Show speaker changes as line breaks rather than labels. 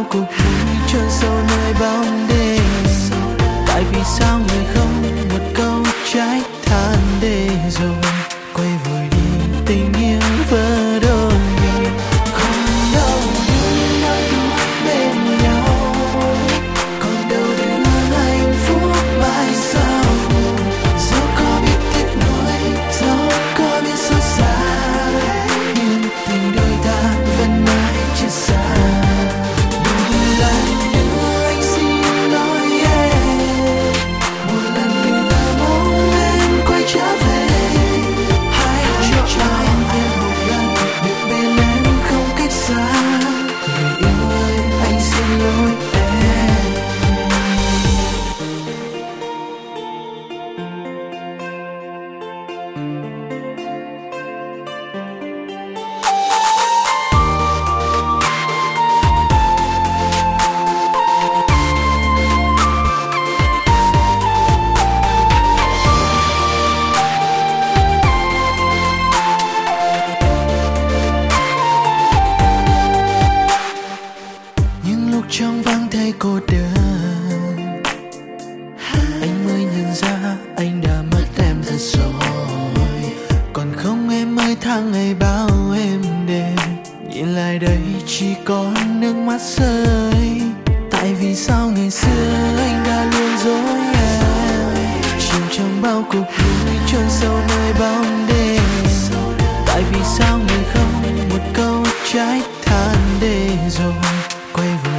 cuộc vui chôn sâu nơi bóng đêm. Tại vì sao người không một câu trái than để rồi quay vội đi, tình yêu vỡ đôi. Còn đâu những năm tuổi bên nhau, còn đâu đưa hạnh phúc mai sau. Dẫu có biết tiếc nuối, dẫu có biết xót xa, nhưng tình đôi ta vẫn mãi chia xa. Một lần nữa anh xin lỗi em, một lần nữa mong em quay trở về. Hãy cho em thêm một lần được bên em không cách xa. Người yêu ơi, anh xin lỗi em. Những lúc trong vắng thấy cô đơn, anh mới nhận ra anh đã mất em thật rồi. Còn không em ơi, tháng ngày bao êm đềm, nhìn lại đây chỉ có nước mắt rơi. Tại vì sao ngày xưa anh đã luôn dối em, chìm trong bao cuộc vui chôn sâu nơi bóng đêm. Tại vì sao người không một câu trái than để rồi quay về